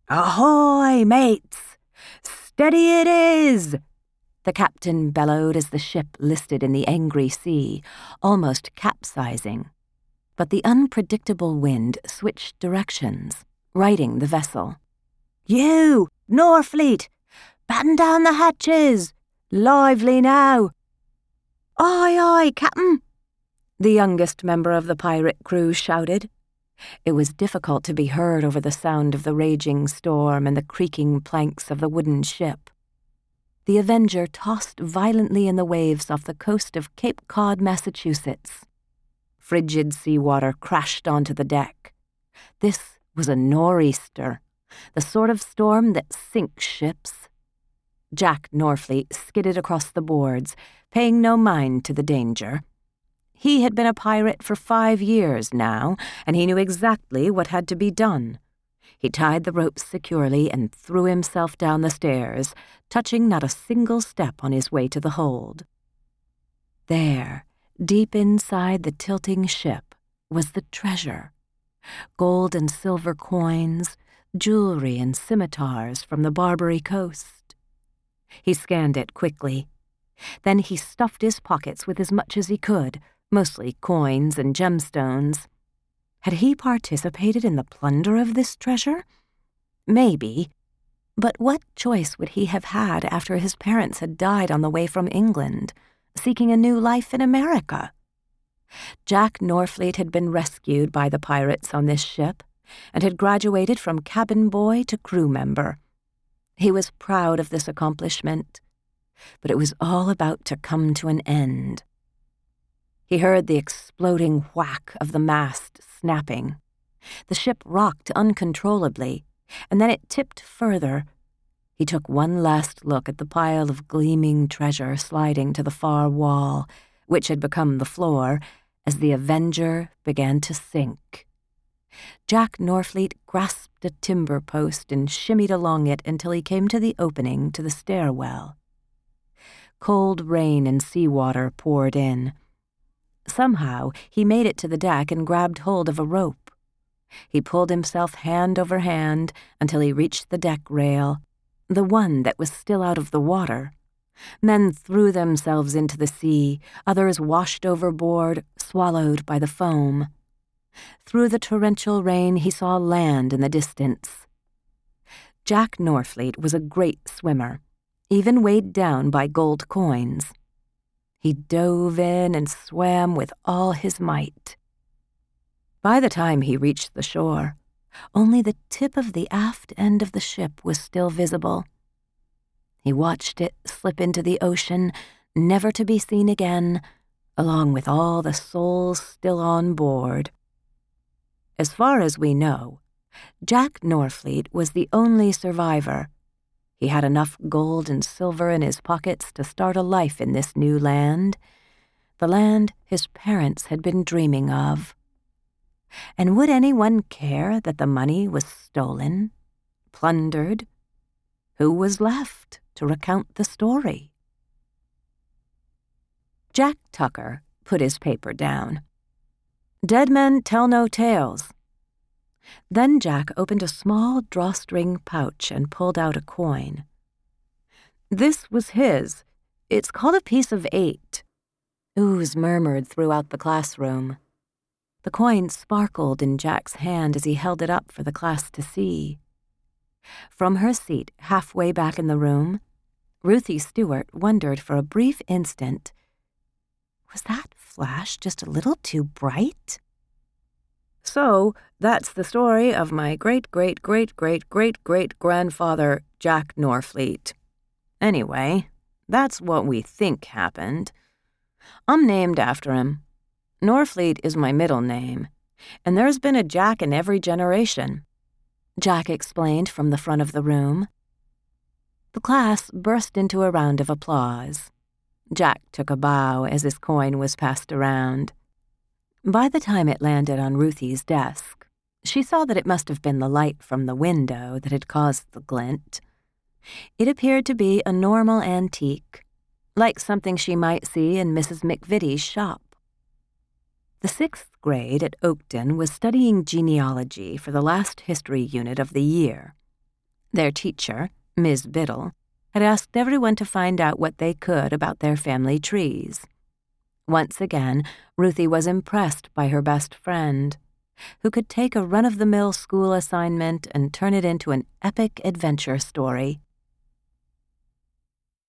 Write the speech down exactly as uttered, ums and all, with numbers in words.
"Ahoy, mates! Steady it is!" the captain bellowed as the ship listed in the angry sea, almost capsizing. But the unpredictable wind switched directions, righting the vessel. "You, Norfleet! Batten down the hatches! Lively now!" "Aye, aye, Captain!" the youngest member of the pirate crew shouted. It was difficult to be heard over the sound of the raging storm and the creaking planks of the wooden ship. The Avenger tossed violently in the waves off the coast of Cape Cod, Massachusetts. Frigid seawater crashed onto the deck. This was a nor'easter, the sort of storm that sinks ships. Jack Norfleet skidded across the boards, paying no mind to the danger. He had been a pirate for five years now, and he knew exactly what had to be done. He tied the ropes securely and threw himself down the stairs, touching not a single step on his way to the hold. There, deep inside the tilting ship, was the treasure. Gold and silver coins, jewelry and scimitars from the Barbary coast. He scanned it quickly. Then he stuffed his pockets with as much as he could, mostly coins and gemstones. Had he participated in the plunder of this treasure? Maybe. But what choice would he have had after his parents had died on the way from England, seeking a new life in America? Jack Norfleet had been rescued by the pirates on this ship and had graduated from cabin boy to crew member. He was proud of this accomplishment, but it was all about to come to an end. He heard the exploding whack of the mast snapping. The ship rocked uncontrollably, and then it tipped further. He took one last look at the pile of gleaming treasure sliding to the far wall, which had become the floor, as the Avenger began to sink. Jack Norfleet grasped a timber post and shimmied along it until he came to the opening to the stairwell. Cold rain and seawater poured in. Somehow, he made it to the deck and grabbed hold of a rope. He pulled himself hand over hand until he reached the deck rail, the one that was still out of the water. Men threw themselves into the sea, others washed overboard, swallowed by the foam. Through the torrential rain, he saw land in the distance. Jack Norfleet was a great swimmer, even weighed down by gold coins. He dove in and swam with all his might. By the time he reached the shore, only the tip of the aft end of the ship was still visible. He watched it slip into the ocean, never to be seen again, along with all the souls still on board. As far as we know, Jack Norfleet was the only survivor. He had enough gold and silver in his pockets to start a life in this new land, the land his parents had been dreaming of. And would anyone care that the money was stolen, plundered? Who was left to recount the story? Jack Tucker put his paper down. Dead men tell no tales. Then Jack opened a small drawstring pouch and pulled out a coin. This was his. It's called a piece of eight. Ooze murmured throughout the classroom. The coin sparkled in Jack's hand as he held it up for the class to see. From her seat halfway back in the room, Ruthie Stewart wondered for a brief instant, was that flash just a little too bright? So, that's the story of my great-great-great-great-great-great-grandfather, Jack Norfleet. Anyway, that's what we think happened. I'm named after him. Norfleet is my middle name, and there's been a Jack in every generation, Jack explained from the front of the room. The class burst into a round of applause. Jack took a bow as his coin was passed around. By the time it landed on Ruthie's desk, she saw that it must have been the light from the window that had caused the glint. It appeared to be a normal antique, like something she might see in Missus McVitie's shop. The sixth grade at Oakton was studying genealogy for the last history unit of the year. Their teacher, Miss Biddle, had asked everyone to find out what they could about their family trees. Once again, Ruthie was impressed by her best friend, who could take a run-of-the-mill school assignment and turn it into an epic adventure story.